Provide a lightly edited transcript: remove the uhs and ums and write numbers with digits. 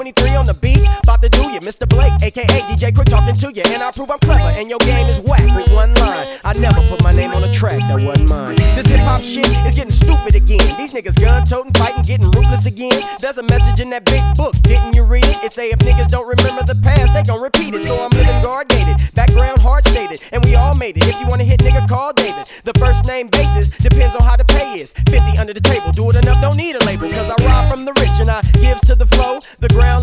23 on the beats, about to do you, Mr. Blake, aka DJ Quit talking to you, and I prove I'm clever, and your game is whack with one line. I never put my name on a track that wasn't mine. This hip hop shit is getting stupid again. These niggas gun toting, fighting, getting ruthless again. There's a message in that big book, didn't you read it? It say if niggas don't remember the past, they gon' repeat it. So I'm living guard gated, background hard stated, and we all made it. If you wanna hit nigga, call David. The first name basis depends on how the pay is. 50 under the table, do it enough, don't need a label, cause I rob from the rich and I gives to the flow. The ground